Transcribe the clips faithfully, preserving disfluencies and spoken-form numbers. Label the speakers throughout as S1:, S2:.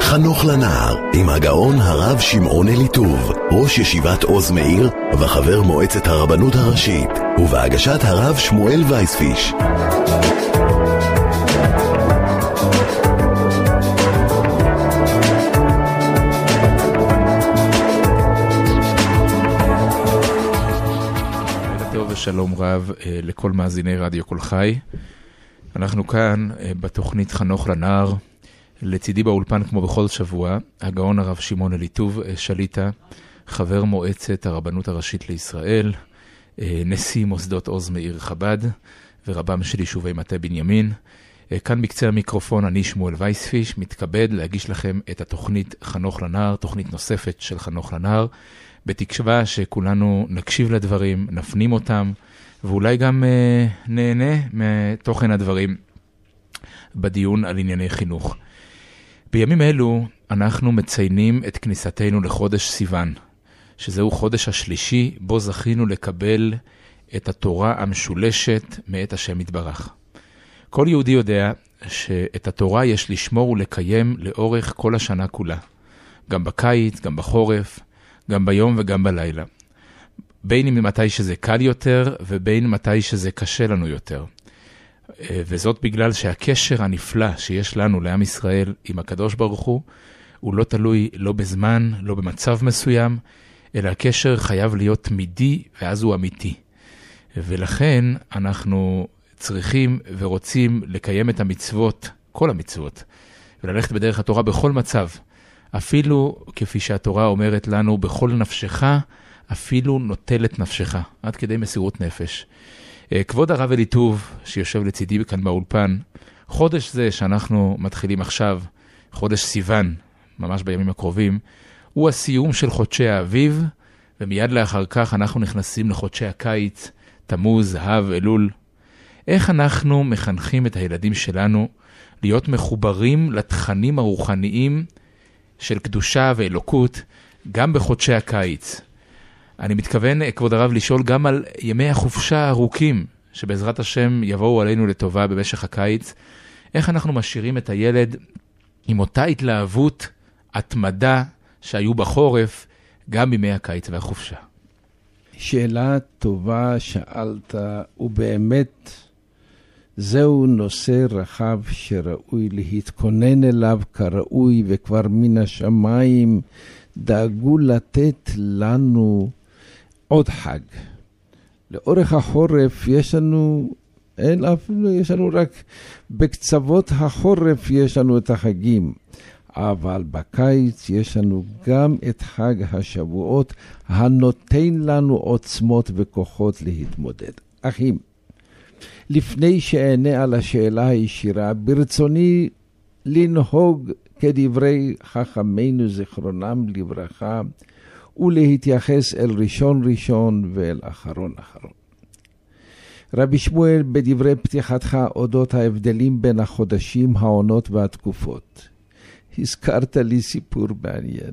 S1: חנוך לנער, עם הגאון הרב שמעון אליטוב, ראש ישיבת עוז מאיר וחבר מועצת הרבנות הראשית, ובהגשת הרב שמואל וייספיש.
S2: שלום רב לכל מאזיני רדיו כל חי. אנחנו כאן בתוכנית חנוך לנער. לצידי באולפן כמו בכל שבוע, הגאון הרב שמעון אליטוב שליטה, חבר מועצת הרבנות הראשית לישראל, נשיא מוסדות עוז מאיר חב"ד ורבם של יישובי מטה בנימין. כאן בקצה המיקרופון אני שמואל וייספיש, מתכבד להגיש לכם את התוכנית חנוך לנער, תוכנית נוספת של חנוך לנער, בתקווה שכולנו נקשיב לדברים, נפנים אותם, ואולי גם אה, נהנה מתוכן הדברים בדיון על ענייני חינוך. בימים אלו אנחנו מציינים את כניסתנו לחודש סיוון, שזהו חודש השלישי בו זכינו לקבל את התורה המשולשת מאת השם יתברך. כל יהודי יודע שאת התורה יש לשמור ולקיים לאורך כל השנה כולה, גם בקיץ, גם בחורף, גם ביום וגם בלילה. בין אם מתי שזה קל יותר ובין מתי שזה קשה לנו יותר. וזאת בגלל שהקשר הנפלא שיש לנו לעם ישראל עם הקדוש ברוך הוא, הוא לא תלוי לא בזמן, לא במצב מסוים, אלא הקשר חייב להיות תמידי ואז הוא אמיתי. ולכן אנחנו צריכים ורוצים לקיים את המצוות, כל המצוות, וללכת בדרך התורה בכל מצב. אפילו כפי שהתורה אומרת לנו, בכל נפשך, אפילו נוטלת נפשך, עד כדי מסירות נפש. כבוד הרב אליטוב, שיושב לצידי כאן באולפן, חודש זה שאנחנו מתחילים עכשיו, חודש סיוון, ממש בימים הקרובים, הוא הסיום של חודשי האביב, ומיד לאחר כך אנחנו נכנסים לחודשי הקיץ, תמוז, אב, אלול. איך אנחנו מחנכים את הילדים שלנו להיות מחוברים לתכנים הרוחניים של קדושה ואלוקות, גם בחודשי הקיץ? אני מתכוון, כבוד הרב, לשאול גם על ימי החופשה הארוכים, שבעזרת השם יבואו עלינו לטובה במשך הקיץ. איך אנחנו משאירים את הילד עם אותה התלהבות, התמדה שהיו בחורף, גם בימי הקיץ והחופשה?
S3: שאלה טובה שאלת, ובאמת זהו נושא רחב שראוי להתכונן אליו כראוי, וכבר מן השמיים דאגו לתת לנו עוד חג. לאורך החורף יש לנו, אין אפילו, יש לנו רק בקצוות החורף יש לנו את החגים. אבל בקיץ יש לנו גם את חג השבועות, הנותן לנו עוצמות וכוחות להתמודד. אחים, לפני שאענה על השאלה הישירה, ברצוני לנהוג כדברי חכמינו זיכרונם לברכה, ולהתייחס אל ראשון ראשון ואל אחרון אחרון. רבי שמואל, בדברי פתיחתך אודות ההבדלים בין החודשים, העונות והתקופות, הזכרת לי סיפור מעניין.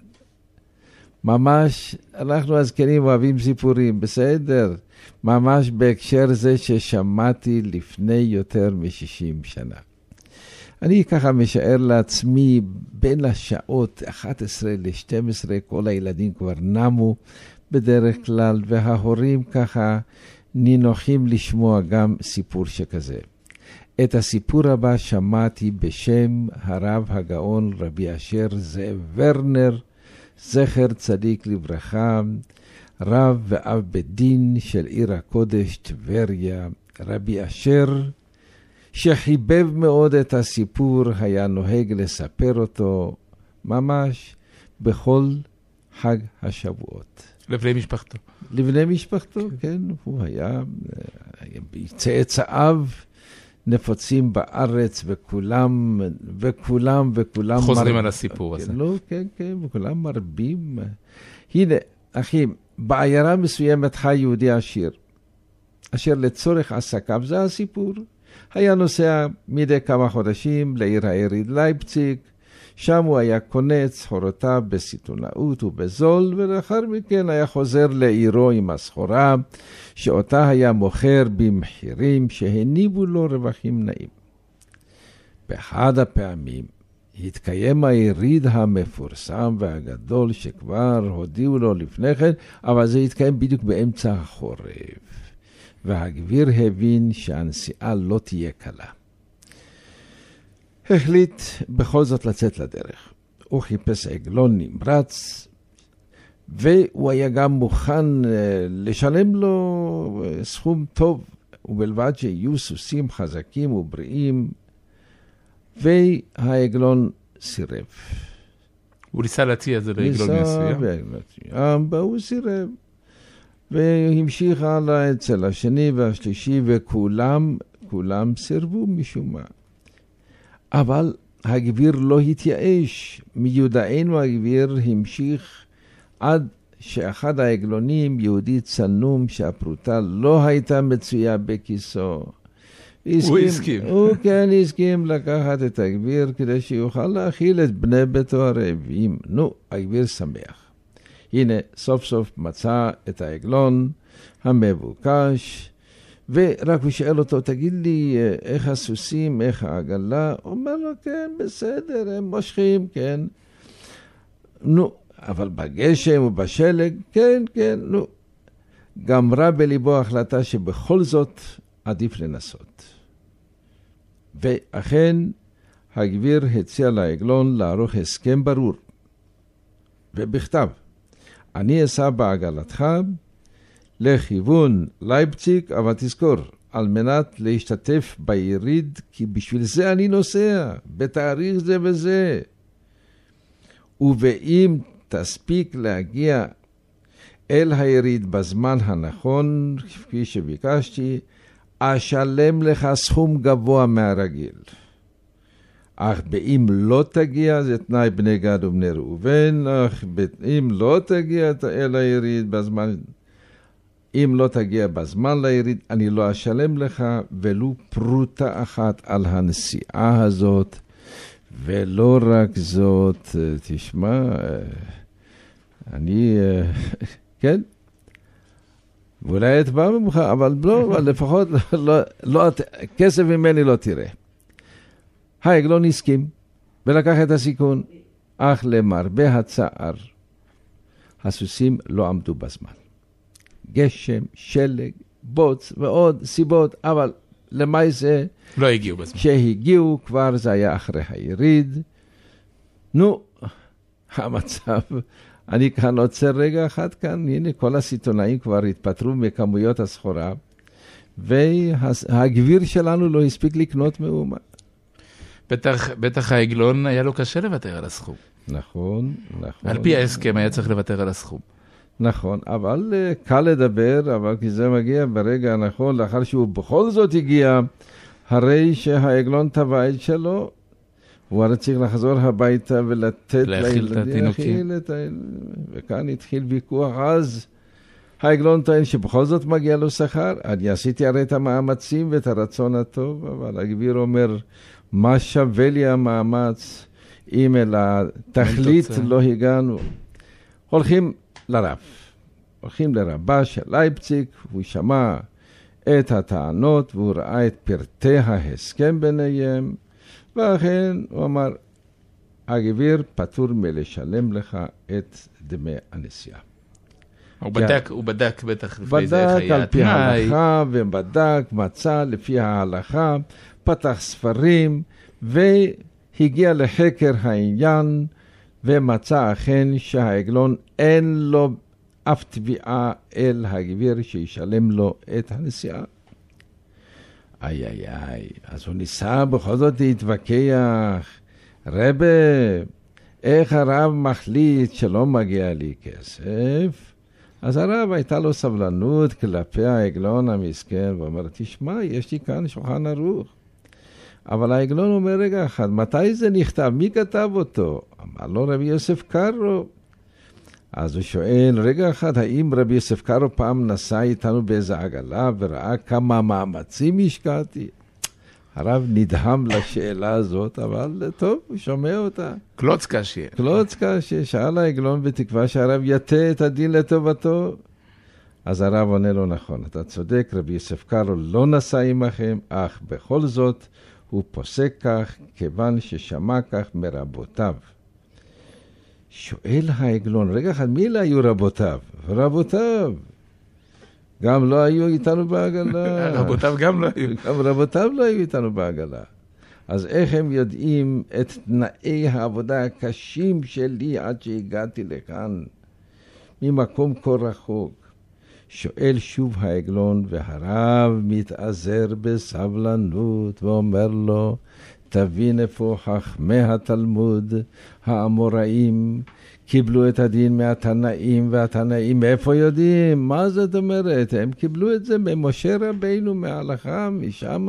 S3: ממש, אנחנו הזקנים אוהבים סיפורים, בסדר? ממש בהקשר זה ששמעתי לפני יותר מ-שישים שנה. אני ככה משער לעצמי, בין השעות אחת עשרה ל-שתים עשרה, כל הילדים כבר נמו בדרך כלל, וההורים ככה נינוחים לשמוע גם סיפור שכזה. את הסיפור הבא שמעתי בשם הרב הגאון רבי אשר זאב ורנר, זכר צדיק לברכה, רב ואב בית דין של עיר הקודש טבריה. רבי אשר, שחיבב מאוד את הסיפור, היה נוהג לספר אותו ממש בכל חג השבועות.
S2: לבני משפחתו.
S3: לבני משפחתו, כן. הוא היה, צאצאיו נפוצים בארץ, וכולם, וכולם, וכולם
S2: חוזרים על הסיפור
S3: כן,
S2: הזה.
S3: לא, כן, כן, וכולם מרבים. הנה, אחים, בעיירה מסוימת חי יהודי עשיר, אשר לצורך עסקיו, זה הסיפור, היה נוסע מדי כמה חודשים לעיר העירית לייפציג, שם הוא היה קונה את סחורותיו בסיטונאות ובזול, ולאחר מכן היה חוזר לעירו עם הסחורה, שאותה היה מוכר במחירים שהניבו לו רווחים נעים. באחד הפעמים התקיים היריד המפורסם והגדול שכבר הודיעו לו לפני כן, אבל זה התקיים בדיוק באמצע החורף. והגביר הבין שהנסיעה לא תהיה קלה. החליט בכל זאת לצאת לדרך. הוא חיפש עגלון נמרץ, והוא היה גם מוכן לשלם לו סכום טוב, ובלבד שיהיו סוסים חזקים ובריאים, והעגלון סירב.
S2: הוא ניסה להציע את זה לעגלון מסוים?
S3: ניסה, והוא סירב. והמשיך הלאה אצל השני והשלישי, וכולם, כולם סירבו משום מה. אבל הגביר לא התייאש. מיודענו הגביר המשיך עד שאחד העגלונים, יהודי צנום, שהפרוטה לא הייתה מצויה בכיסו.
S2: הוא הסכים.
S3: הוא כן הסכים לקחת את הגביר כדי שיוכל להכיל את בני ביתו הרעבים. נו, הגביר שמח. הנה, סוף סוף מצא את העגלון המבוקש, ורק הוא שאל אותו, תגיד לי, איך הסוסים, איך העגלה? הוא אומר לו, כן, בסדר, הם מושכים, כן. נו, אבל בגשם ובשלג, כן, כן, נו. גמרה בליבו החלטה שבכל זאת עדיף לנסות. ואכן, הגביר הציע לעגלון לערוך הסכם ברור, ובכתב. אני אסע בעגלתך לכיוון לייפציג, אבל תזכור, על מנת להשתתף ביריד, כי בשביל זה אני נוסע, בתאריך זה וזה. ואם תספיק להגיע אל היריד בזמן הנכון, כפי שביקשתי, אשלם לך סכום גבוה מהרגיל. אך אם לא תגיע, זה תנאי בני גד ובני ראובן, אך אם לא תגיע אל היריד בזמן, אם לא תגיע בזמן ליריד, אני לא אשלם לך ולו פרוטה אחת על הנסיעה הזאת. ולא רק זאת, תשמע, אני, כן, ואולי אתבע ממך, אבל לא, לפחות לא, לא, כסף ממני לא תראה. העגלון הסכים ולקח את הסיכון, אך למרבה הצער, הסוסים לא עמדו בזמן. גשם, שלג, בוץ ועוד סיבות, אבל למעשה
S2: לא הגיעו בזמן.
S3: שהגיעו כבר זה היה אחרי היריד. נו, המצב, אני כאן עוצר רגע אחד כאן, הנה כל הסיטונאים כבר התפטרו מכמויות הסחורה, והגביר שלנו לא הספיק לקנות מאומה.
S2: בטח, בטח העגלון היה לו קשה לוותר על הסכום.
S3: נכון, נכון.
S2: על פי ההסכם היה צריך לוותר על הסכום.
S3: נכון, אבל קל לדבר, אבל כי זה מגיע ברגע הנכון, לאחר שהוא בכל זאת הגיע, הרי שהעגלון טבע את שלו, הוא הרי צריך לחזור הביתה ולתת
S2: לילדים,
S3: את ה... וכאן התחיל ויכוח, אז העגלון טוען שבכל זאת מגיע לו שכר, אני עשיתי הרי את המאמצים ואת הרצון הטוב, אבל הגביר אומר, מה שווה לי המאמץ, אם אל התכלית לא הגענו. הולכים לרב, הולכים לרבה של לייפציג, הוא שמע את הטענות והוא ראה את פרטי ההסכם ביניהם, ואכן הוא אמר, הגביר פטור מלשלם לך את דמי הנסיעה.
S2: הוא בדק, הוא בדק בטח לפני זה איך
S3: בדק
S2: היה
S3: על פי
S2: התנאי.
S3: ההלכה, ובדק, מצא לפי ההלכה, פתח ספרים, והגיע לחקר העניין, ומצא אכן שהעגלון אין לו אף תביעה אל הגביר שישלם לו את הנסיעה. איי איי איי, אז הוא ניסה בכל זאת להתווכח, רבי, איך הרב מחליט שלא מגיע לי כסף? אז הרב הייתה לו סבלנות כלפי העגלון המסכן, ואומר, תשמע, יש לי כאן שולחן ערוך. אבל העגלון אומר, רגע אחד, מתי זה נכתב? מי כתב אותו? אמר לו רבי יוסף קארו. אז הוא שואל, רגע אחד, האם רבי יוסף קארו פעם נסע איתנו באיזה עגלה וראה כמה מאמצים השקעתי? הרב נדהם לשאלה הזאת, אבל טוב, הוא שומע אותה.
S2: קלוץ קשה.
S3: קלוץ קשה, שאל העגלון בתקווה שהרב יתה את הדין לטובתו. אז הרב עונה לו, נכון, אתה צודק, רבי יוסף קארו לא נסע עמכם, אך בכל זאת הוא פוסק כך כיוון ששמע כך מרבותיו. שואל העגלון, רגע אחד, מי היו רבותיו? רבותיו. גם לא היו איתנו בעגלה.
S2: רבותיו גם לא היו.
S3: גם רבותיו לא היו איתנו בעגלה. אז איך הם יודעים את תנאי העבודה הקשים שלי עד שהגעתי לכאן, ממקום כה רחוק? שואל שוב העגלון, והרב מתעזר בסבלנות ואומר לו, תבין איפה חכמי התלמוד, האמוראים, קיבלו את הדין מהתנאים, והתנאים מאיפה יודעים? מה זאת אומרת? הם קיבלו את זה ממשה רבינו, מההלכה, משם.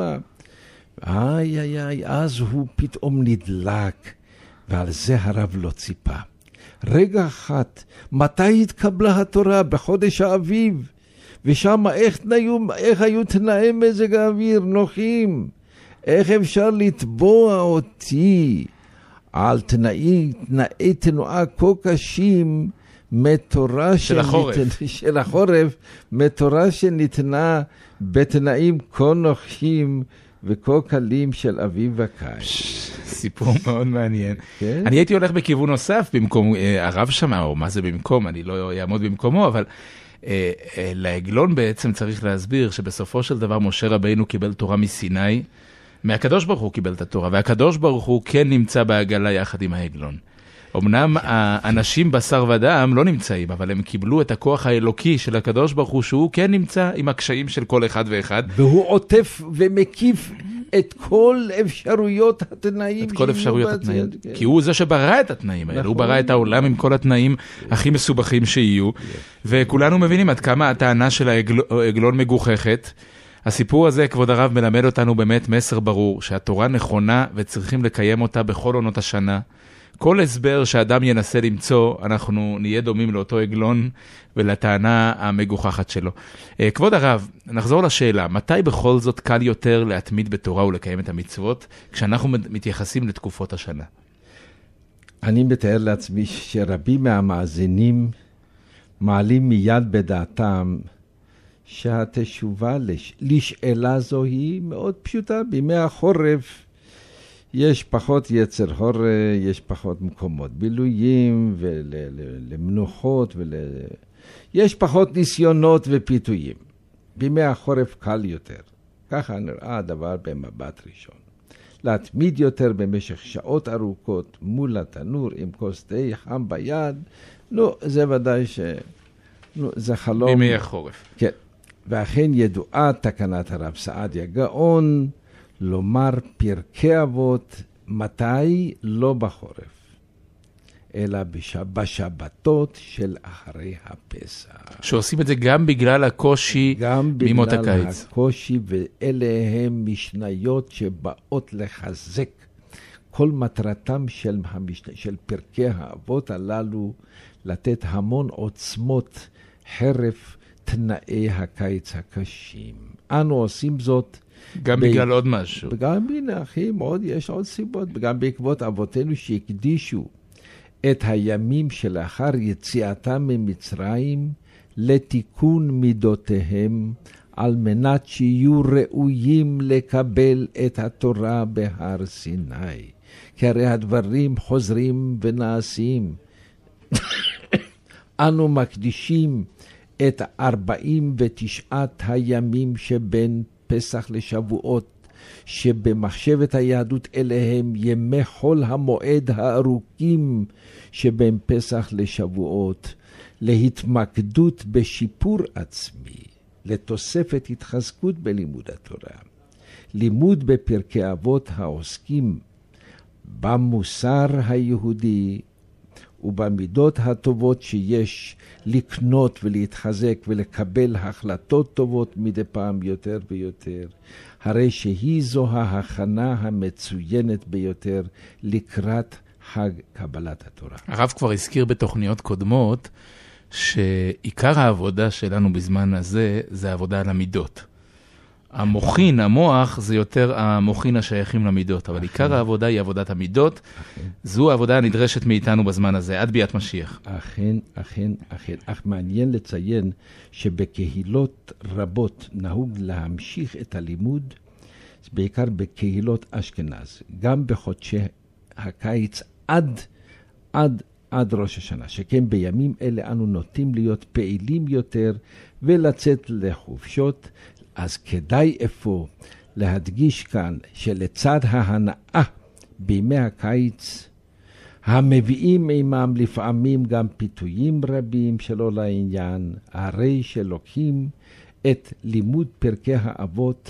S3: איי איי איי, אז הוא פתאום נדלק, ועל זה הרב לא ציפה. רגע אחת, מתי התקבלה התורה? בחודש האביב. ושם איך, תנאיו, איך היו תנאי מזג האוויר נוחים? איך אפשר לתבוע אותי על תנאי, תנאי תנועה כה קשים מתורה
S2: של החורף.
S3: שניתן, של החורף, מתורה שניתנה בתנאים כה נוחים וכה קלים של אביב וקיץ.
S2: סיפור מאוד מעניין.
S3: כן?
S2: אני הייתי הולך בכיוון נוסף במקום אה, הרב שמה, או מה זה במקום, אני לא אעמוד במקומו, אבל אה, אה, לעגלון בעצם צריך להסביר שבסופו של דבר משה רבינו קיבל תורה מסיני, מהקדוש ברוך הוא קיבל את התורה, והקדוש ברוך הוא כן נמצא בעגלה יחד עם העגלון. אמנם האנשים בשר ודם לא נמצאים, אבל הם קיבלו את הכוח האלוקי של הקדוש ברוך הוא, שהוא כן נמצא עם הקשיים של כל אחד ואחד.
S3: והוא עוטף ומקיף את כל אפשרויות התנאים.
S2: את כל אפשרויות התנאים. כי הוא זה שברא את התנאים האלה. הוא ברא את העולם עם כל התנאים הכי מסובכים שיהיו. וכולנו מבינים עד כמה הטענה של העגלון מגוחכת. הסיפור הזה, כבוד הרב, מלמד אותנו באמת מסר ברור, שהתורה נכונה וצריכים לקיים אותה בכל עונות השנה. כל הסבר שאדם ינסה למצוא, אנחנו נהיה דומים לאותו עגלון ולטענה המגוחכת שלו. כבוד הרב, נחזור לשאלה, מתי בכל זאת קל יותר להתמיד בתורה ולקיים את המצוות, כשאנחנו מתייחסים לתקופות השנה?
S3: אני מתאר לעצמי שרבים מהמאזינים מעלים מיד בדעתם, שהתשובה לש... לשאלה זו היא מאוד פשוטה. בימי החורף יש פחות יצר חורף, יש פחות מקומות בילויים ולמנוחות, ול... יש פחות ניסיונות ופיתויים. בימי החורף קל יותר. ככה נראה הדבר במבט ראשון. להתמיד יותר במשך שעות ארוכות מול התנור עם כוס תה חם ביד, נו, זה ודאי ש... נו, זה חלום.
S2: בימי החורף.
S3: כן. ואכן ידועה תקנת הרב סעדיה גאון, לומר פרקי אבות, מתי? לא בחורף, אלא בשבתות של אחרי הפסח.
S2: שעושים את זה גם בגלל הקושי ממות הקיץ.
S3: גם בגלל הקושי, ואלה הם משניות שבאות לחזק. כל מטרתם של, המשנה, של פרקי האבות הללו, לתת המון עוצמות חרף תנאי הקיץ הקשים. אנו עושים זאת
S2: גם ב... בגלל עוד משהו.
S3: גם הנה אחים, עוד, יש עוד סיבות. גם בעקבות אבותינו שהקדישו את הימים שלאחר יציאתם ממצרים לתיקון מידותיהם, על מנת שיהיו ראויים לקבל את התורה בהר סיני. כי הרי הדברים חוזרים ונעשים. אנו מקדישים את ארבעים ותשעת הימים שבין פסח לשבועות, שבמחשבת היהדות אליהם ימי חול המועד הארוכים שבין פסח לשבועות, להתמקדות בשיפור עצמי, לתוספת התחזקות בלימוד התורה, לימוד בפרקי אבות העוסקים במוסר היהודי, ובמידות הטובות שיש לקנות ולהתחזק ולקבל החלטות טובות מדי פעם יותר ויותר, הרי שהיא זו ההכנה המצוינת ביותר לקראת חג קבלת התורה.
S2: הרב כבר הזכיר בתוכניות קודמות שעיקר העבודה שלנו בזמן הזה זה העבודה על המידות. המוחין, המוח, זה יותר המוחין השייכים למידות, אבל עיקר העבודה היא עבודת המידות. זו העבודה הנדרשת מאיתנו בזמן הזה, עד ביאת משיח.
S3: אכן, אכן, אכן. אך מעניין לציין שבקהילות רבות נהוג להמשיך את הלימוד בעיקר בקהילות אשכנז, גם בחודשי הקיץ עד, עד, עד ראש השנה, שכן בימים אלה אנו נוטים להיות פעילים יותר ולצאת לחופשות, אז כדאי אפוא להדגיש כאן שלצד ההנאה בימי הקיץ, המביאים עמם לפעמים גם פיתויים רבים שלא לעניין, הרי שלוקחים את לימוד פרקי האבות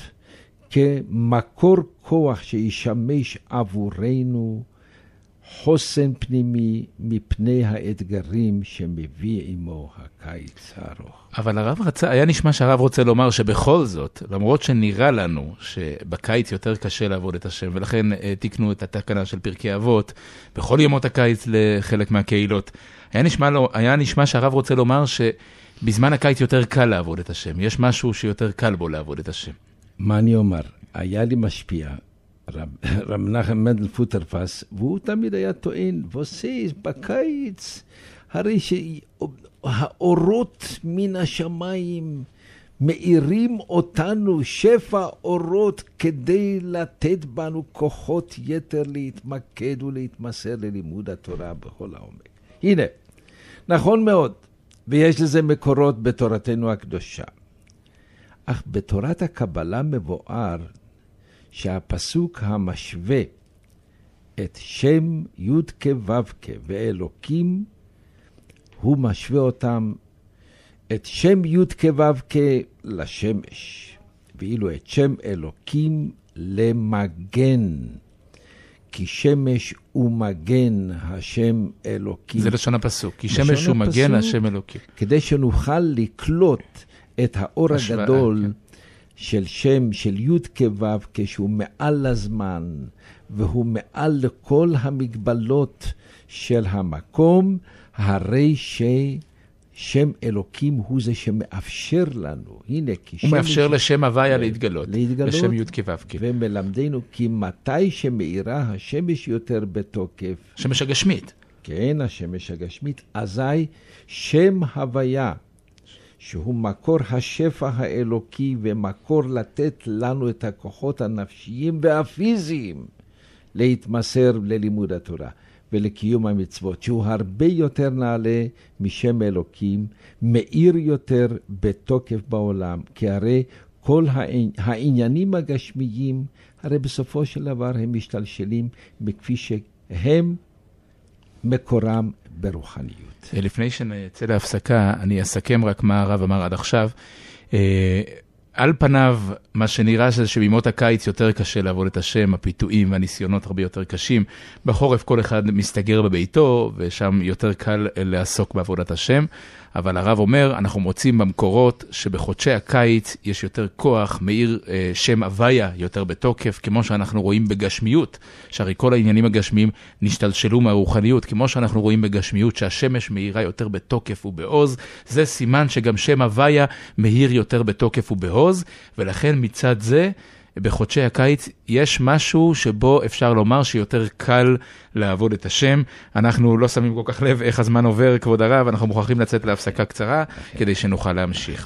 S3: כמקור כוח שישמש עבורנו חוסן פנימי מפני האתגרים שמביא עמו הקיץ הארוך.
S2: אבל הרב רצה, היה נשמע שהרב רוצה לומר שבכל זאת, למרות שנראה לנו שבקיץ יותר קשה לעבוד את השם, ולכן תיקנו את התקנה של פרקי אבות בכל ימות הקיץ לחלק מהקהילות, היה נשמע, היה נשמע שהרב רוצה לומר שבזמן הקיץ יותר קל לעבוד את השם, יש משהו שיותר קל בו לעבוד את השם.
S3: מה אני אומר? היה לי משפיע, רב, רב נחם מנדל פוטרפס, והוא תמיד היה טוען, ועושה בקיץ, הרי שהאורות מן השמיים מאירים אותנו שפע אורות כדי לתת בנו כוחות יתר להתמקד ולהתמסר ללימוד התורה בכל העומק. הנה, נכון מאוד, ויש לזה מקורות בתורתנו הקדושה. אך בתורת הקבלה מבואר שהפסוק המשווה את שם י' כו' ואלוקים, הוא משווה אותם את שם י' כו' לשמש, ואילו את שם אלוקים למגן, כי שמש ומגן השם אלוקים.
S2: זה לשון הפסוק, כי שמש ומגן השם אלוקים.
S3: כדי שנוכל לקלוט את האור הגדול של שם, של י' כו' כשהוא מעל הזמן, והוא מעל לכל המגבלות של המקום, הרי ששם אלוקים הוא זה שמאפשר לנו. הנה, כי
S2: הוא מאפשר ש... לשם הוויה להתגלות,
S3: להתגלות,
S2: לשם י' כו'.
S3: ומלמדנו כי מתי שמאירה השמש יותר בתוקף,
S2: שמש הגשמית.
S3: כן, השמש הגשמית, אזי שם הוויה, שהוא מקור השפע האלוקי ומקור לתת לנו את הכוחות הנפשיים והפיזיים להתמסר ללימוד התורה ולקיום המצוות, שהוא הרבה יותר נעלה משם אלוקים, מאיר יותר בתוקף בעולם, כי הרי כל העניינים הגשמיים, הרי בסופו של דבר הם משתלשלים מכפי שהם מקורם ברוחניות.
S2: לפני שנצא להפסקה, אני אסכם רק מה הרב אמר עד עכשיו. על פניו, מה שנראה שזה שבימות הקיץ יותר קשה לעבוד את השם, הפיתויים והניסיונות הרבה יותר קשים. בחורף כל אחד מסתגר בביתו, ושם יותר קל לעסוק בעבודת השם. אבל הרב אומר, אנחנו מוצאים במקורות שבחודשי הקיץ יש יותר כוח, מאיר אה, שם הוויה יותר בתוקף, כמו שאנחנו רואים בגשמיות, שהרי כל העניינים הגשמיים נשתלשלו מהרוחניות, כמו שאנחנו רואים בגשמיות שהשמש מאירה יותר בתוקף ובעוז, זה סימן שגם שם הוויה מאיר יותר בתוקף ובעוז, ולכן מצד זה, בחודשי הקיץ יש משהו שבו אפשר לומר שיותר קל לעבוד את השם. אנחנו לא שמים כל כך לב איך הזמן עובר, כבוד הרב, אנחנו מוכרחים לצאת להפסקה קצרה כדי שנוכל להמשיך.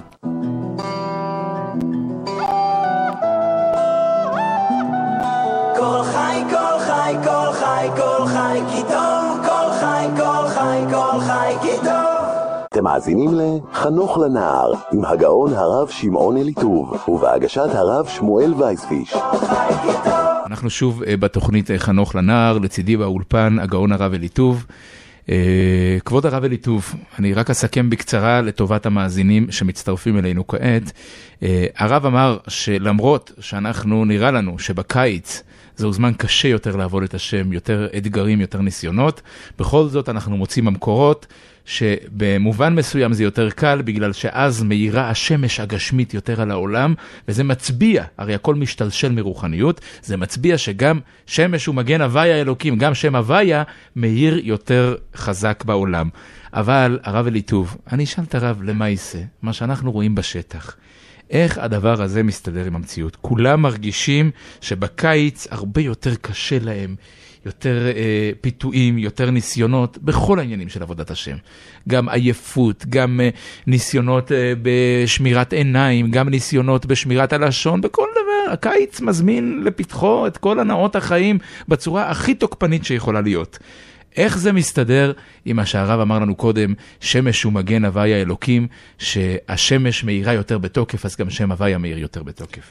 S4: כל חי, כל חי, כל חי, כל חי, כי טוב, כל חי, כל חי, כל חי, כי טוב.
S1: אתם מאזינים לחנוך לנער עם הגאון הרב שמעון אליטוב ובהגשת הרב שמואל וייספיש.
S2: אנחנו שוב בתוכנית חנוך לנער, לצידי באולפן הגאון הרב אליטוב. כבוד הרב אליטוב, אני רק אסכם בקצרה לטובת המאזינים שמצטרפים אלינו כעת. הרב אמר שלמרות שאנחנו נראה לנו שבקיץ זהו זמן קשה יותר לעבוד את השם, יותר אתגרים, יותר ניסיונות, בכל זאת אנחנו מוצאים במקורות שבמובן מסוים זה יותר קל, בגלל שאז מאירה השמש הגשמית יותר על העולם, וזה מצביע, הרי הכל משתלשל מרוחניות, זה מצביע שגם שמש ומגן הוויה אלוקים, גם שם הוויה מאיר יותר חזק בעולם. אבל הרב אליטוב, אני אשאל את הרב למה יישא, מה שאנחנו רואים בשטח. איך הדבר הזה מסתדר עם המציאות? כולם מרגישים שבקיץ הרבה יותר קשה להם, יותר אה, פיתויים, יותר ניסיונות, בכל העניינים של עבודת השם. גם עייפות, גם אה, ניסיונות אה, בשמירת עיניים, גם ניסיונות בשמירת הלשון, בכל דבר הקיץ מזמין לפתחו את כל הנאות החיים בצורה הכי תוקפנית שיכולה להיות. איך זה מסתדר עם מה שהרב אמר לנו קודם, שמש הוא מגן הוויה אלוקים, שהשמש מאירה יותר בתוקף, אז גם שם הוויה מאיר יותר בתוקף.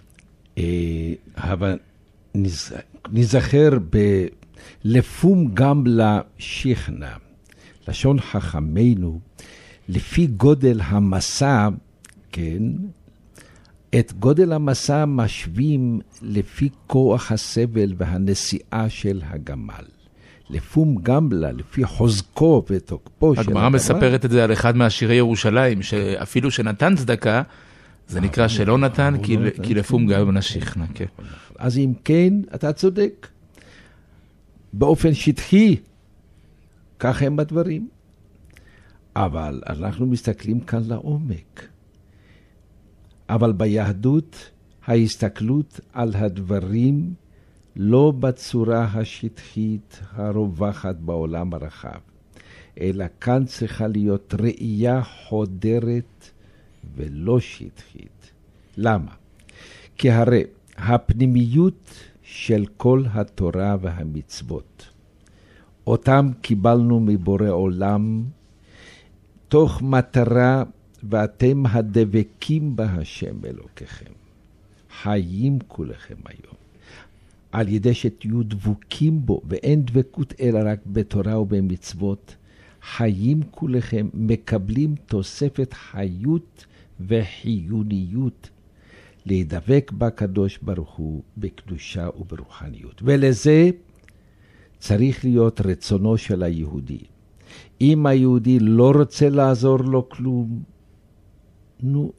S3: אבל נזכר לפום גם לשכנה, לשון חכמינו, לפי גודל המסע, כן, את גודל המסע משווים לפי כוח הסבל והנסיעה של הגמל. לפום גמלה, לפי חוזקו ותוקפו של הגמל.
S2: הגמרא מספרת את זה על אחד מהשירי ירושלים, שאפילו שנתן צדקה, זה נקרא שלא נתן, כי לפום גמלה שכנה.
S3: אז אם כן, אתה צודק. באופן שטחי, כך הם הדברים. אבל אנחנו מסתכלים כאן לעומק. אבל ביהדות, ההסתכלות על הדברים לא בצורה השטחית הרווחת בעולם הרחב, אלא כאן צריכה להיות ראייה חודרת ולא שטחית. למה? כי הרי הפנימיות של כל התורה והמצוות, אותם קיבלנו מבורא עולם, תוך מטרה, ואתם הדבקים בהשם אלוקיכם. חיים כולכם היום. על ידי שתהיו דבוקים בו, ואין דבקות אלא רק בתורה ובמצוות, חיים כולכם, מקבלים תוספת חיות וחיוניות, להידבק בקדוש ברוך הוא בקדושה וברוחניות. ולזה צריך להיות רצונו של היהודי. אם היהודי לא רוצה לעזור לו כלום, נו,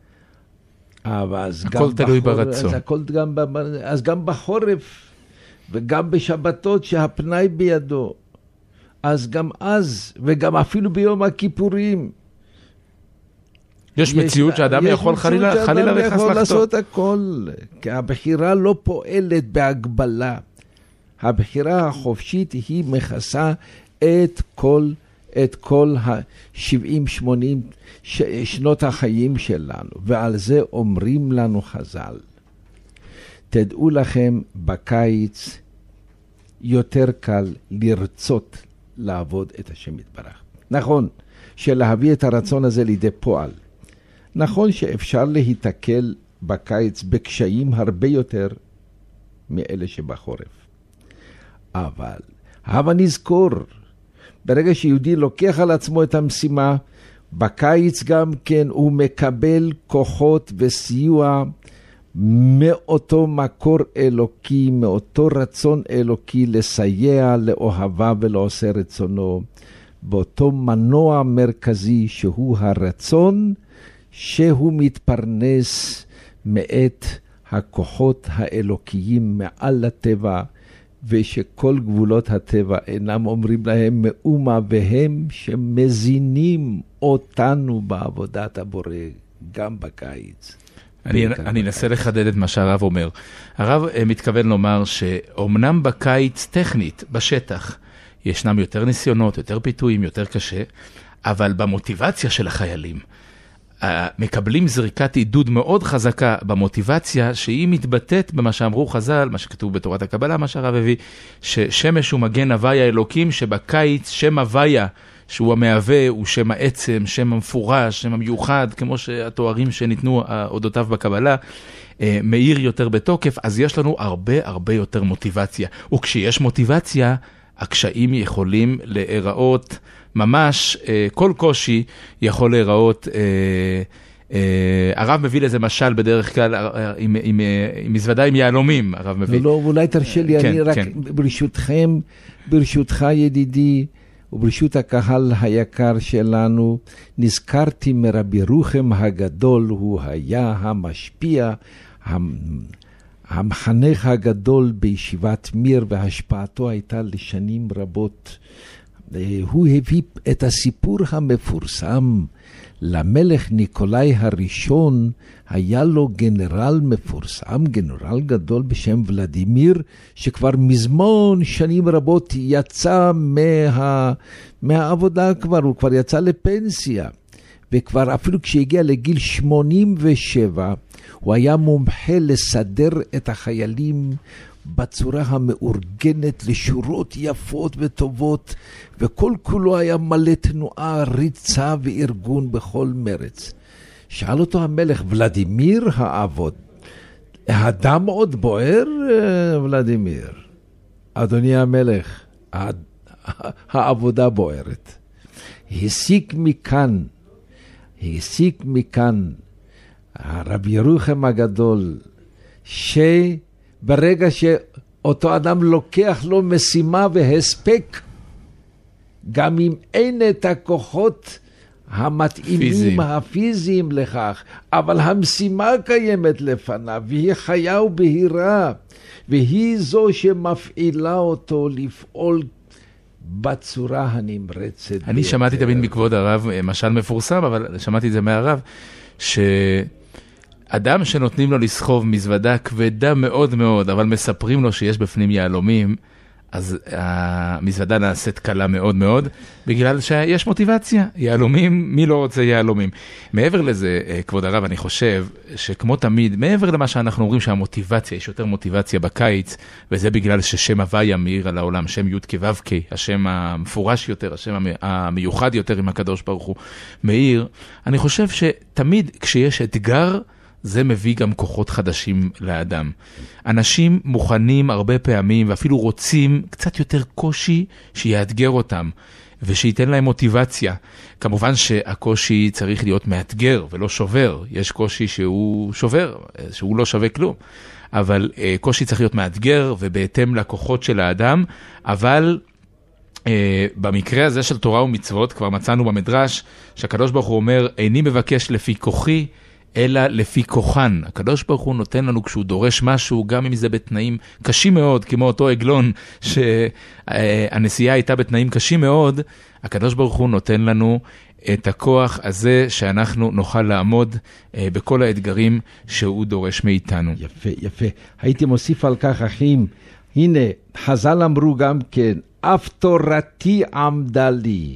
S3: אז
S2: הכל תלוי ברצון.
S3: אז, הכל גם, אז גם בחורף וגם בשבתות שהפנאי בידו, אז גם אז וגם אפילו ביום הכיפורים,
S2: יש מציאות שאדם יכול חלילה, חלילה וחס לחטוא.
S3: לעשות הכל, כי הבחירה לא פועלת בהגבלה. הבחירה החופשית היא מכסה את כל, את כל ה-שבעים שמונים שנות החיים שלנו. ועל זה אומרים לנו חז"ל, תדעו לכם, בקיץ יותר קל לרצות לעבוד את השם יתברך. נכון, שלהביא את הרצון הזה לידי פועל. נכון שאפשר להתקל בקיץ בקשיים הרבה יותר מאלה שבחורף. אבל, אבל נזכור, ברגע שיהודי לוקח על עצמו את המשימה, בקיץ גם כן הוא מקבל כוחות וסיוע מאותו מקור אלוקי, מאותו רצון אלוקי לסייע לאוהביו ולעושה רצונו, באותו מנוע מרכזי שהוא הרצון, שהוא מתפרנס מאת הכוחות האלוקיים מעל הטבע, ושכל גבולות הטבע אינם אומרים להם מאומה, והם שמזינים אותנו בעבודת הבורא גם בקיץ.
S2: אני, אני אנסה לחדד את מה שהרב אומר. הרב מתכוון לומר שאומנם בקיץ טכנית, בשטח, ישנם יותר ניסיונות, יותר פיתויים, יותר קשה, אבל במוטיבציה של החיילים, מקבלים זריקת עידוד מאוד חזקה במוטיבציה, שהיא מתבטאת במה שאמרו חז"ל, מה שכתוב בתורת הקבלה, מה שהרב הביא, ששמש הוא מגן הוויה אלוקים, שבקיץ שם הוויה, שהוא המהווה, הוא שם העצם, שם המפורש, שם המיוחד, כמו שהתוארים שניתנו אודותיו בקבלה, מאיר יותר בתוקף, אז יש לנו הרבה הרבה יותר מוטיבציה. וכשיש מוטיבציה, הקשיים יכולים להיראות ממש, כל קושי יכול להיראות, הרב מביא לזה משל בדרך כלל, עם, עם, עם מזוודה עם יעלומים, הרב מביא.
S3: לא, אולי תרשה לי, כן, אני רק כן. ברשותכם, ברשותך ידידי, וברשות הקהל היקר שלנו, נזכרתי מרבי רוחם הגדול, הוא היה המשפיע, המחנך הגדול בישיבת מיר, והשפעתו הייתה לשנים רבות. הוא הביא את הסיפור המפורסם, למלך ניקולאי הראשון, היה לו גנרל מפורסם, גנרל גדול בשם ולדימיר, שכבר מזמן שנים רבות יצא מה, מהעבודה כבר, הוא כבר יצא לפנסיה. וכבר אפילו כשהגיע לגיל שמונים ושבע, הוא היה מומחה לסדר את החיילים בצורה המאורגנת לשורות יפות וטובות, וכל כולו היה מלא תנועה, ריצה וארגון בכל מרץ. שאל אותו המלך, ולדימיר העבוד, הדם עוד בוער, ולדימיר? אדוני המלך, העבודה בוערת. הסיק מכאן, הסיק מכאן הרב ירוחם הגדול, שברגע שאותו אדם לוקח לו משימה והספק, גם אם אין את הכוחות המתאימים פיזיים. הפיזיים לכך, אבל המשימה קיימת לפניו, והיא חיה ובהירה, והיא זו שמפעילה אותו לפעול בצורה הנמרצת.
S2: אני שמעתי תמיד מכבוד הרב, משל מפורסם, אבל שמעתי את זה מהרב, שאדם שנותנים לו לסחוב מזוודה כבדה מאוד מאוד, אבל מספרים לו שיש בפנים יהלומים, אז המזוודה נעשית קלה מאוד מאוד, בגלל שיש מוטיבציה. יהלומים, מי לא רוצה יהלומים? מעבר לזה, כבוד הרב, אני חושב שכמו תמיד, מעבר למה שאנחנו אומרים שהמוטיבציה, יש יותר מוטיבציה בקיץ, וזה בגלל ששם הוויה מאיר על העולם, שם י' כו' כ', השם המפורש יותר, השם המיוחד יותר עם הקדוש ברוך הוא מאיר. אני חושב שתמיד כשיש אתגר, זה מביא גם כוחות חדשים לאדם. אנשים מוכנים הרבה פעמים, ואפילו רוצים קצת יותר קושי שיאתגר אותם, ושייתן להם מוטיבציה. כמובן שהקושי צריך להיות מאתגר ולא שובר. יש קושי שהוא שובר, שהוא לא שווה כלום. אבל קושי צריך להיות מאתגר ובהתאם לכוחות של האדם, אבל במקרה הזה של תורה ומצוות, כבר מצאנו במדרש, שהקדוש ברוך הוא אומר, איני מבקש לפי כוחי, אלא לפי כוחן. הקדוש ברוך הוא נותן לנו כשהוא דורש משהו, גם אם זה בתנאים קשים מאוד, כמו אותו עגלון שהנסיעה הייתה בתנאים קשים מאוד, הקדוש ברוך הוא נותן לנו את הכוח הזה שאנחנו נוכל לעמוד בכל האתגרים שהוא דורש מאיתנו.
S3: יפה, יפה. הייתי מוסיף על כך, אחים, הנה, חז"ל אמרו גם כן, אף תורתי עמדה לי.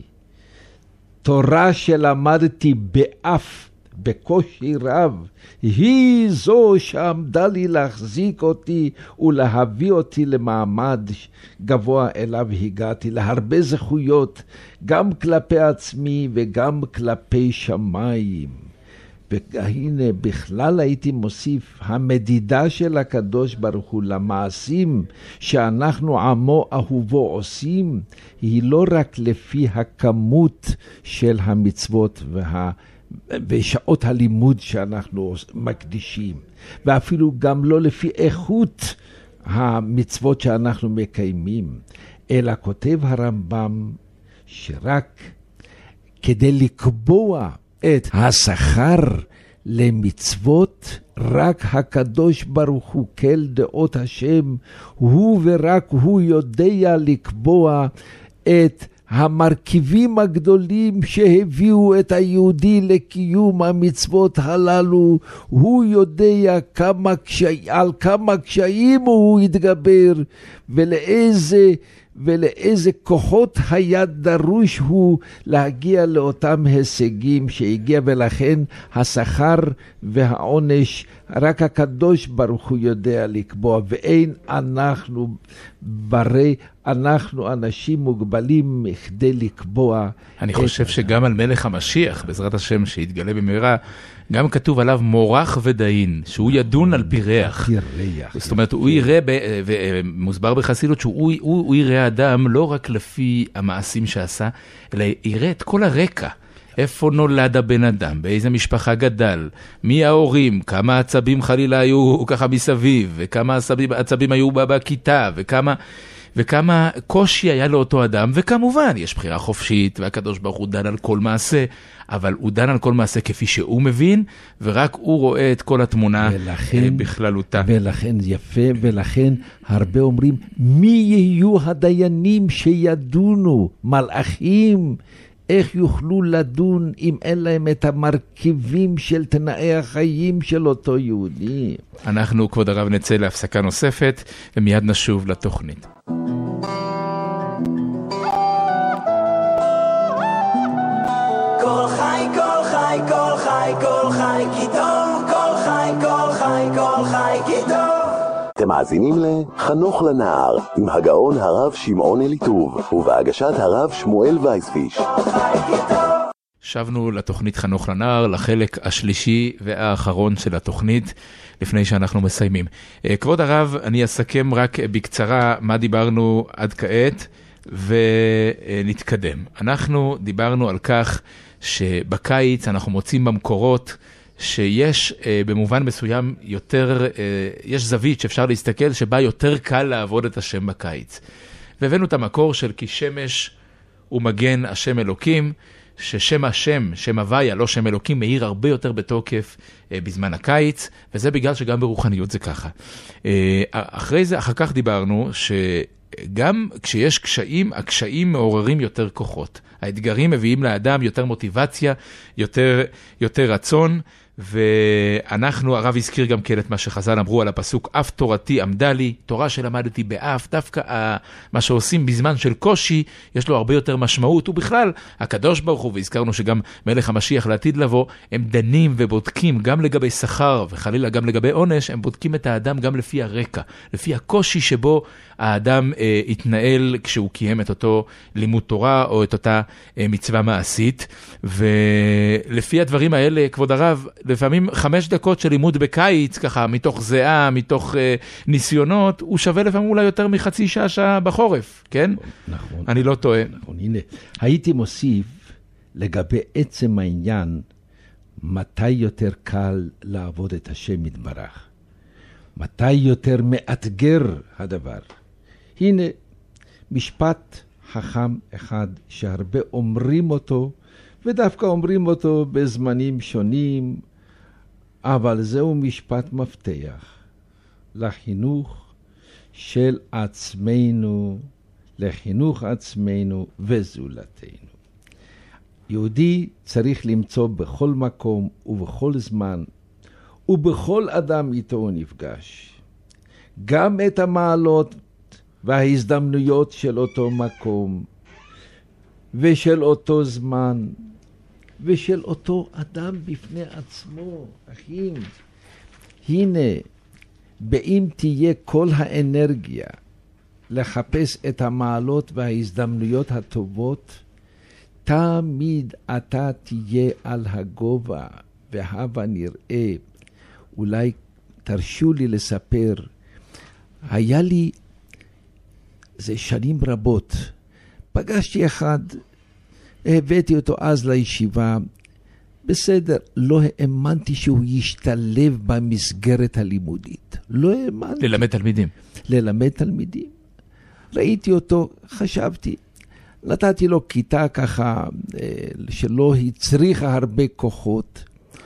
S3: תורה שלמדתי באף, בקושי רב, היא זו שעמדה לי להחזיק אותי ולהביא אותי למעמד גבוה אליו הגעתי, להרבה זכויות, גם כלפי עצמי וגם כלפי שמיים. והנה בכלל הייתי מוסיף, המדידה של הקדוש ברוך הוא למעשים שאנחנו עמו אהובו עושים, היא לא רק לפי הכמות של המצוות וה ושעות הלימוד שאנחנו מקדישים, ואפילו גם לא לפי איכות המצוות שאנחנו מקיימים, אלא כותב הרמב"ם שרק כדי לקבוע את השכר למצוות, רק הקדוש ברוך הוא כל דעות השם, הוא ורק הוא יודע לקבוע את המרכיבים הגדולים שהביאו את היהודי לקיום המצוות הללו. הוא יודע כמה קשי, על כמה קשיים הוא יתגבר, ולאיזה, ולאיזה כוחות היה דרוש הוא להגיע לאותם הישגים שהגיע, ולכן השכר והעונש רק הקדוש ברוך הוא יודע לקבוע, ואין אנחנו ברי, אנחנו אנשים מוגבלים כדי לקבוע.
S2: אני חושב שגם על מלך המשיח, בעזרת השם שיתגלה במהרה, גם כתוב עליו מורח ודין, שהוא ידון על פי ריח. זאת אומרת, הוא יראה, ומוסבר בחסידות, שהוא יראה אדם לא רק לפי המעשים שעשה, אלא יראה את כל הרקע. איפה נולד הבן אדם, באיזה משפחה גדל, מי ההורים, כמה עצבים חלילה היו ככה מסביב, וכמה עצבים, עצבים היו בכיתה, וכמה, וכמה קושי היה לאותו אדם, וכמובן יש בחירה חופשית, והקדוש ברוך הוא דן על כל מעשה, אבל הוא דן על כל מעשה כפי שהוא מבין, ורק הוא רואה את כל התמונה ולכן, בכללותה.
S3: ולכן יפה, ולכן הרבה אומרים, מי יהיו הדיינים שידונו, מלאכים, איך יוכלו לדון אם אין להם את המרכיבים של תנאי החיים של אותו יהודי?
S2: אנחנו, כבוד הרב, נצא להפסקה נוספת, ומיד נשוב לתוכנית.
S4: כל חי, כל חי חי, כל חי, כל חי, כי טוב, כל חי, כל חי, כל חי, כי טוב.
S1: אתם מאזינים לחנוך לנער עם הגאון הרב שמעון אליטוב ובהגשת הרב שמואל וייספיש.
S2: שבנו לתוכנית חנוך לנער, לחלק השלישי והאחרון של התוכנית, לפני שאנחנו מסיימים. כבוד הרב, אני אסכם רק בקצרה מה דיברנו עד כעת ונתקדם. אנחנו דיברנו על כך שבקיץ אנחנו מוצאים במקורות שיש במובן מסוים יותר, יש זווית שאפשר להסתכל שבה יותר קל לעבוד את השם בקיץ. והבאנו את המקור של כי שמש ומגן השם אלוקים, ששם השם, שם הוויה, לא שם אלוקים, מאיר הרבה יותר בתוקף בזמן הקיץ, וזה בגלל שגם ברוחניות זה ככה. אחרי זה, אחר כך דיברנו שגם כשיש קשיים, הקשיים מעוררים יותר כוחות. האתגרים מביאים לאדם יותר מוטיבציה, יותר, יותר רצון, ואנחנו, הרב הזכיר גם כן את מה שחז"ל אמרו על הפסוק, אף תורתי עמדה לי, תורה שלמדתי באף, דווקא מה שעושים בזמן של קושי, יש לו הרבה יותר משמעות, ובכלל, הקדוש ברוך הוא, והזכרנו שגם מלך המשיח לעתיד לבוא, הם דנים ובודקים גם לגבי שכר, וחלילה גם לגבי עונש, הם בודקים את האדם גם לפי הרקע, לפי הקושי שבו האדם אה, התנהל כשהוא קיים את אותו לימוד תורה, או את אותה אה, מצווה מעשית, ולפי הדברים האלה, כבוד הרב, לפעמים חמש דקות של לימוד בקיץ, ככה, מתוך זהה, מתוך אה, ניסיונות, הוא שווה לפעמים אולי יותר מחצי שעה שעה בחורף, כן?
S3: נכון.
S2: אני לא טועה.
S3: נכון, הנה. הייתי מוסיף לגבי עצם העניין, מתי יותר קל לעבוד את השם יתברך? מתי יותר מאתגר הדבר? הנה, משפט חכם אחד שהרבה אומרים אותו, ודווקא אומרים אותו בזמנים שונים, אבל זהו משפט מפתח לחינוך של עצמנו, לחינוך עצמנו וזולתנו. יהודי צריך למצוא בכל מקום ובכל זמן ובכל אדם איתו הוא נפגש גם את המעלות וההזדמנויות של אותו מקום ושל אותו זמן ושל אותו אדם בפני עצמו. אחים, הנה, באם תהיה כל האנרגיה לחפש את המעלות וההזדמנויות הטובות, תמיד אתה תהיה על הגובה, והבה נראה. אולי תרשו לי לספר, היה לי, זה שנים רבות, פגשתי אחד, הבאתי אותו אז לישיבה, בסדר, לא האמנתי שהוא ישתלב במסגרת הלימודית. לא האמנתי.
S2: ללמד תלמידים.
S3: ללמד תלמידים. ראיתי אותו, חשבתי, נתתי לו כיתה ככה, שלא הצריכה הרבה כוחות,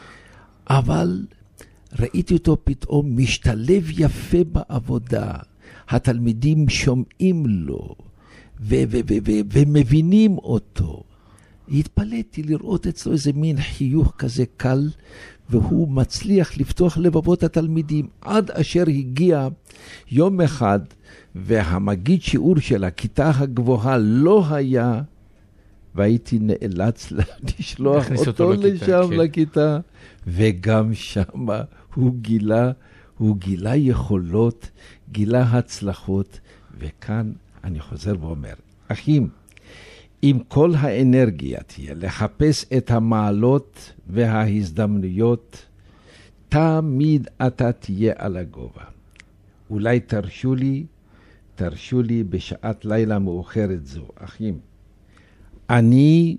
S3: אבל ראיתי אותו פתאום משתלב יפה בעבודה. התלמידים שומעים לו, ו- ו- ו- ו- ומבינים אותו. התפלאתי לראות אצלו איזה מין חיוך כזה קל, והוא מצליח לפתוח לבבות התלמידים, עד אשר הגיע יום אחד, והמגיד שיעור של הכיתה הגבוהה לא היה, והייתי נאלץ לשלוח אותו, אותו לכיתה, לשם כן. לכיתה, וגם שם הוא גילה, הוא גילה יכולות, גילה הצלחות, וכאן אני חוזר ואומר, אחים, אם כל האנרגיה תהיה לחפש את המעלות וההזדמנויות, תמיד אתה תהיה על הגובה. אולי תרשו לי, תרשו לי בשעת לילה מאוחרת זו, אחים. אני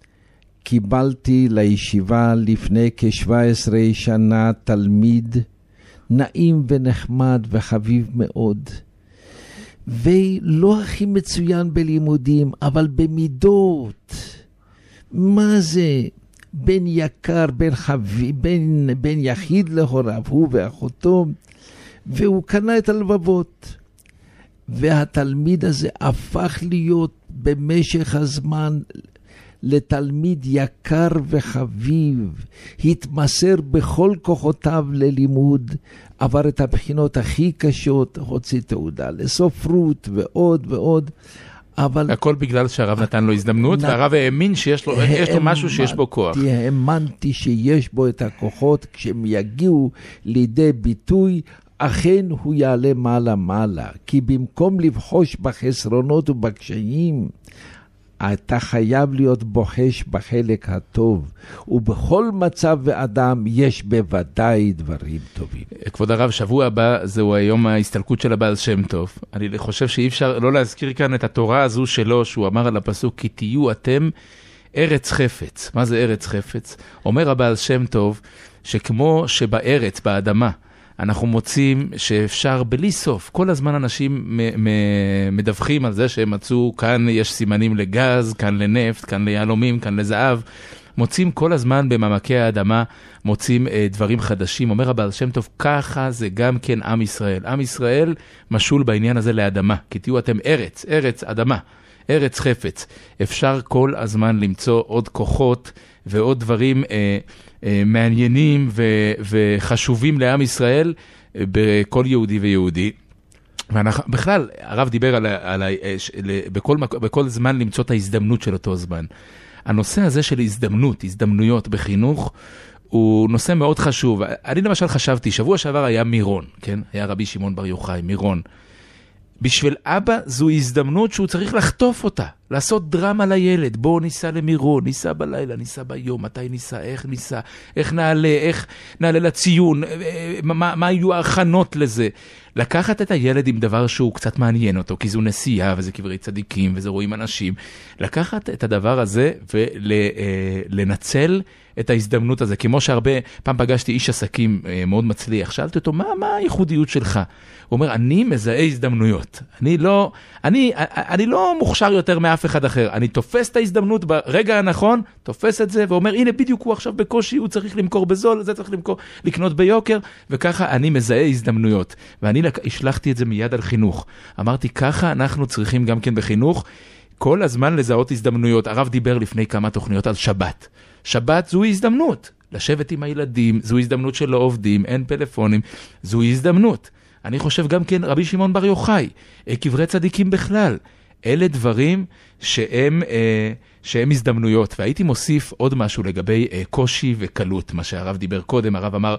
S3: קיבלתי לישיבה לפני כ-שבע עשרה שנה תלמיד נעים ונחמד וחביב מאוד, ולא הכי מצוין בלימודים, אבל במידות. מה זה? בן יקר, בן חביב, בן, בן יחיד להוריו, הוא ואחותו, והוא קנה את הלבבות. והתלמיד הזה הפך להיות במשך הזמן לתלמיד יקר וחביב, התמסר בכל כוחותיו ללימוד, עבר את הבחינות הכי קשות, הוציא תעודה לסופרות ועוד ועוד, אבל...
S2: הכל בגלל שהרב נתן לו הזדמנות, נ... והרב האמין שיש לו, יש לו משהו שיש בו כוח.
S3: האמנתי שיש בו את הכוחות, כשהם יגיעו לידי ביטוי, אכן הוא יעלה מעלה מעלה. כי במקום לבחוש בחסרונות ובקשיים, אתה חייב להיות בוחש בחלק הטוב, ובכל מצב ואדם יש בוודאי דברים טובים.
S2: כבוד הרב, שבוע הבא זהו היום ההסתלקות של הבעל שם טוב. אני חושב שאי אפשר לא להזכיר כאן את התורה הזו שלו, שהוא אמר על הפסוק, כי תהיו אתם ארץ חפץ. מה זה ארץ חפץ? אומר הבעל שם טוב, שכמו שבארץ, באדמה, אנחנו מוצאים שאפשר בלי סוף, כל הזמן אנשים מדווחים על זה שהם מצאו, כאן יש סימנים לגז, כאן לנפט, כאן ליהלומים, כאן לזהב, מוצאים כל הזמן במעמקי האדמה, מוצאים אה, דברים חדשים. אומר הבעל שם טוב, ככה זה גם כן עם ישראל. עם ישראל משול בעניין הזה לאדמה, כי תהיו אתם ארץ, ארץ, אדמה, ארץ חפץ. אפשר כל הזמן למצוא עוד כוחות ועוד דברים אה, אה, מעניינים ו, וחשובים לעם ישראל אה, בכל יהודי ויהודי. ואנחנו, בכלל, הרב דיבר על, על, על, בכל, בכל זמן למצוא את ההזדמנות של אותו זמן. הנושא הזה של הזדמנות, הזדמנויות בחינוך, הוא נושא מאוד חשוב. אני למשל חשבתי, שבוע שעבר היה מירון, כן? היה רבי שמעון בר יוחאי, מירון. בשביל אבא זו הזדמנות שהוא צריך לחטוף אותה, לעשות דרמה לילד. בואו ניסע למירון, ניסע בלילה, ניסע ביום, מתי ניסע, איך ניסע, איך נעלה, איך נעלה לציון, מה, מה יהיו ההכנות לזה. לקחת את הילד עם דבר שהוא קצת מעניין אותו, כי זו נסיעה וזה קברי צדיקים וזה רואים אנשים. לקחת את הדבר הזה ולנצל את ההזדמנות הזה. כמו שהרבה, פעם פגשתי איש עסקים מאוד מצליח, שאלתי אותו, מה, מה הייחודיות שלך? הוא אומר, אני מזהה הזדמנויות. אני לא, אני, אני לא מוכשר יותר מאף אחד אחר. אני תופס את ההזדמנות ברגע הנכון, תופס את זה ואומר, הנה בדיוק הוא עכשיו בקושי, הוא צריך למכור בזול, זה צריך למכור, לקנות ביוקר, וככה אני מזהה הזדמנויות. ואני השלחתי את זה מיד על חינוך. אמרתי, ככה אנחנו צריכים גם כן בחינוך, כל הזמן לזהות הזדמנויות. הרב דיבר לפני כמה תוכניות על שבת. שבת זו הזדמנות. לשבת עם הילדים, זו הזדמנות שלא עובדים, אין פלאפונים, זו הזדמנות. אני חושב גם כן רבי שמעון בר יוחאי, קברי צדיקים בכלל. אלה דברים שהם, שהם הזדמנויות. והייתי מוסיף עוד משהו לגבי קושי וקלות, מה שהרב דיבר קודם. הרב אמר,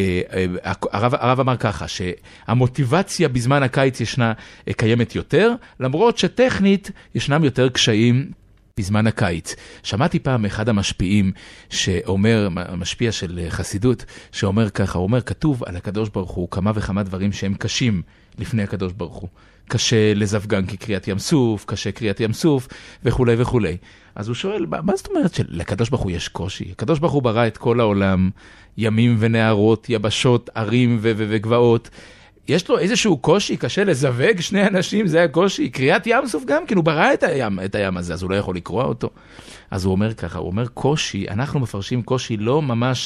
S2: הרב, הרב אמר ככה, שהמוטיבציה בזמן הקיץ ישנה קיימת יותר, למרות שטכנית ישנם יותר קשיים בזמן הקיץ. שמעתי פעם אחד המשפיעים שאומר, המשפיע של חסידות, שאומר ככה, הוא אומר, כתוב על הקדוש ברוך הוא כמה וכמה דברים שהם קשים לפני הקדוש ברוך הוא. קשה לזווגן כקריאת ים סוף, קשה קריאת ים סוף, וכו' וכו'. אז הוא שואל, מה זאת אומרת שלקדוש ברוך הוא יש קושי? הקדוש ברוך הוא ברא את כל העולם, ימים ונערות, יבשות, ערים ו- ו- וגבעות. יש לו איזשהו קושי, קשה לזווג שני אנשים, זה הקושי. קריאת ים סוף גם, כן, הוא ברא את הים, את הים הזה, אז הוא לא יכול לקרוא אותו. אז הוא אומר ככה, הוא אומר קושי, אנחנו מפרשים קושי לא ממש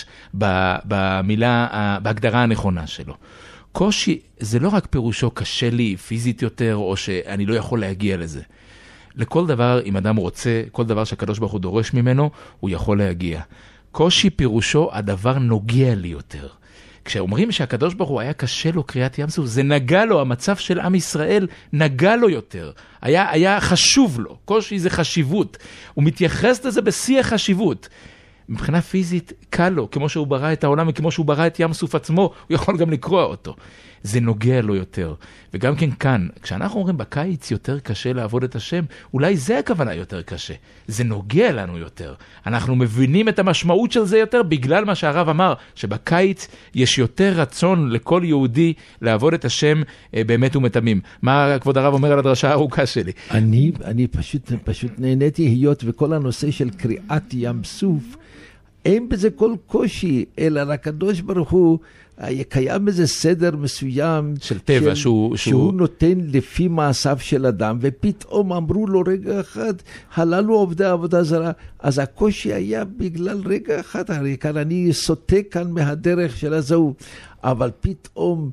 S2: במילה, בהגדרה הנכונה שלו. קושי זה לא רק פירושו קשה לי פיזית יותר, או שאני לא יכול להגיע לזה. לכל דבר, אם אדם רוצה, כל דבר שהקדוש ברוך הוא דורש ממנו, הוא יכול להגיע. קושי פירושו, הדבר נוגע לי יותר. כשאומרים שהקדוש ברוך הוא היה קשה לו קריאת ים סוף, זה נגע לו, המצב של עם ישראל נגע לו יותר. היה, היה חשוב לו. קושי זה חשיבות. הוא מתייחס לזה בשיא החשיבות. מבחינה פיזית קל לו, כמו שהוא ברא את העולם וכמו שהוא ברא את ים סוף עצמו, הוא יכול גם לקרוא אותו. זה נוגע לו יותר. וגם כן כאן, כשאנחנו אומרים בקיץ יותר קשה לעבוד את השם, אולי זה הכוונה יותר קשה. זה נוגע לנו יותר. אנחנו מבינים את המשמעות של זה יותר, בגלל מה שהרב אמר, שבקיץ יש יותר רצון לכל יהודי לעבוד את השם באמת ומתמים. מה כבוד הרב אומר על הדרשה הארוכה שלי?
S3: אני, אני פשוט, פשוט נהניתי היות וכל הנושא של קריאת ים סוף, אין בזה כל קושי, אלא לקדוש ברוך הוא, קיים איזה סדר מסוים
S2: של טבע של, שהוא,
S3: שהוא
S2: שהוא
S3: נותן לפי מעשיו של אדם, ופתאום אמרו לו רגע אחד, הללו עובדי עבודה זרה, אז הקושי היה בגלל רגע אחד, הרי כאן אני סוטה כאן מהדרך של הזהו, אבל פתאום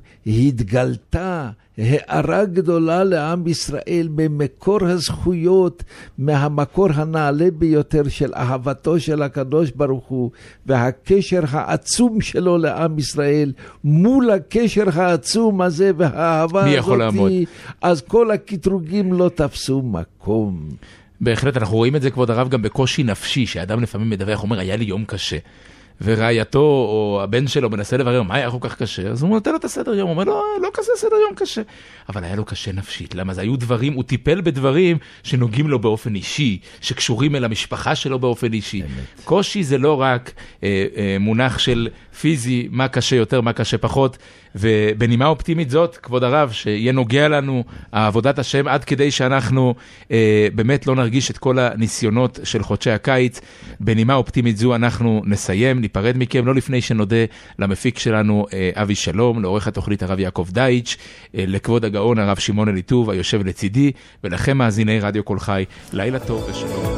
S3: התגלתה הערה גדולה לעם ישראל במקור הזכויות, מהמקור הנעלה ביותר של אהבתו של הקדוש ברוך הוא, והקשר העצום שלו לעם ישראל, מול הקשר העצום הזה והאהבה
S2: מי
S3: הזאת,
S2: יכול לעמוד?
S3: אז כל הקטרוגים לא תפסו מקום.
S2: בהחלט, אנחנו רואים את זה, כבוד הרב, גם בקושי נפשי, שאדם לפעמים מדווח, אומר, היה לי יום קשה. ורעייתו או הבן שלו מנסה לברר מה היה כל כך קשה, אז הוא נותן לו את הסדר יום, הוא אומר, לא, לא כזה סדר יום קשה. אבל היה לו קשה נפשית, למה? זה היו דברים, הוא טיפל בדברים שנוגעים לו באופן אישי, שקשורים אל המשפחה שלו באופן אישי. באמת. קושי זה לא רק אה, אה, מונח של פיזי, מה קשה יותר, מה קשה פחות, ובנימה אופטימית זאת, כבוד הרב, שיהיה נוגע לנו עבודת השם, עד כדי שאנחנו אה, באמת לא נרגיש את כל הניסיונות של חודשי הקיץ. בנימה אופטימית זו אנחנו נסיים, ניפרד מכם, לא לפני שנודה למפיק שלנו אה, אבי שלום, לעורך התוכנית הרב יעקב דייץ', אה, לכבוד הגאון הרב שמעון אליטוב, היושב לצידי, ולכם מאזיני רדיו כל חי, לילה טוב ושלום.